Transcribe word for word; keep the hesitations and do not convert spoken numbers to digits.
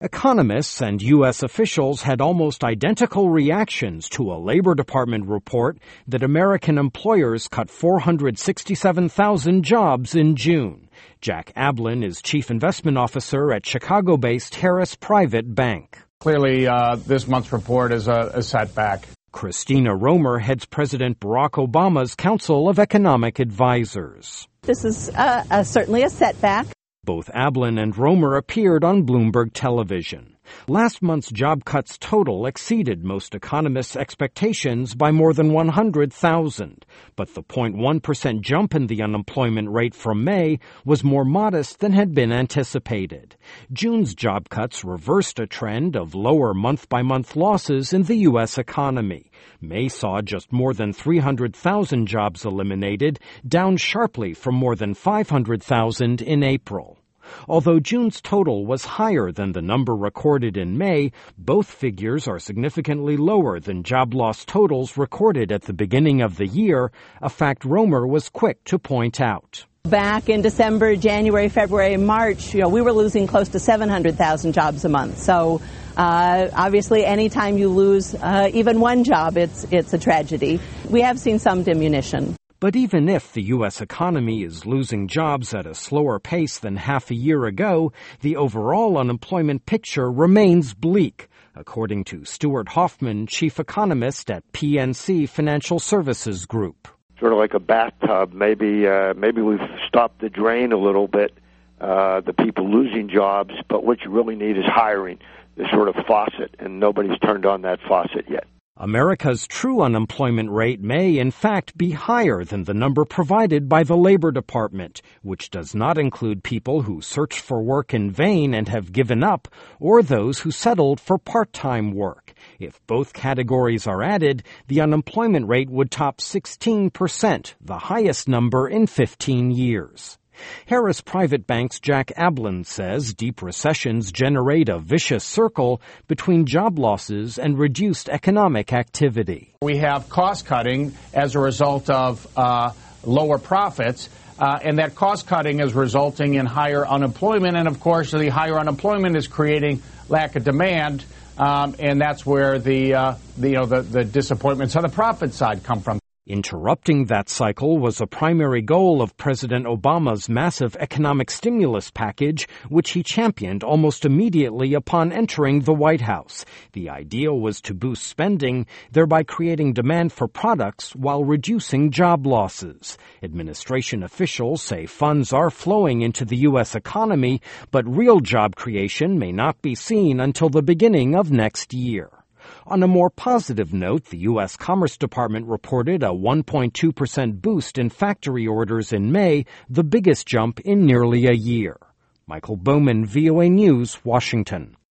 Economists and U S officials had almost identical reactions to a Labor Department report that American employers cut four hundred sixty-seven thousand jobs in June. Jack Ablin is chief investment officer at Chicago-based Harris Private Bank. Clearly, uh, this month's report is a, a setback. Christina Romer heads President Barack Obama's Council of Economic Advisors. This is uh, uh, certainly a setback. Both Ablin and Romer appeared on Bloomberg television. Last month's job cuts total exceeded most economists' expectations by more than one hundred thousand, but the zero point one percent jump in the unemployment rate from May was more modest than had been anticipated. June's job cuts reversed a trend of lower month-by-month losses in the U S economy. May saw just more than three hundred thousand jobs eliminated, down sharply from more than five hundred thousand in April. Although June's total was higher than the number recorded in May, both figures are significantly lower than job loss totals recorded at the beginning of the year, a fact Romer was quick to point out. Back in December, January, February, March, you know, we were losing close to seven hundred thousand jobs a month. So uh, obviously, anytime you lose uh, even one job, it's it's a tragedy. We have seen some diminution. But even if the U S economy is losing jobs at a slower pace than half a year ago, the overall unemployment picture remains bleak, according to Stuart Hoffman, chief economist at P N C Financial Services Group. Sort of like a bathtub. Maybe uh, maybe we've stopped the drain a little bit, uh, the people losing jobs, but what you really need is hiring, this sort of faucet, and nobody's turned on that faucet yet. America's true unemployment rate may, in fact, be higher than the number provided by the Labor Department, which does not include people who search for work in vain and have given up, or those who settled for part-time work. If both categories are added, the unemployment rate would top sixteen percent, the highest number in fifteen years. Harris Private Bank's Jack Ablin says deep recessions generate a vicious circle between job losses and reduced economic activity. We have cost-cutting as a result of uh, lower profits, uh, and that cost-cutting is resulting in higher unemployment. And, of course, the higher unemployment is creating lack of demand, um, and that's where the, uh, the, you know, the, the disappointments on the profit side come from. Interrupting that cycle was a primary goal of President Obama's massive economic stimulus package, which he championed almost immediately upon entering the White House. The idea was to boost spending, thereby creating demand for products while reducing job losses. Administration officials say funds are flowing into the U S economy, but real job creation may not be seen until the beginning of next year. On a more positive note, the U S Commerce Department reported a one point two percent boost in factory orders in May, the biggest jump in nearly a year. Michael Bowman, V O A News, Washington.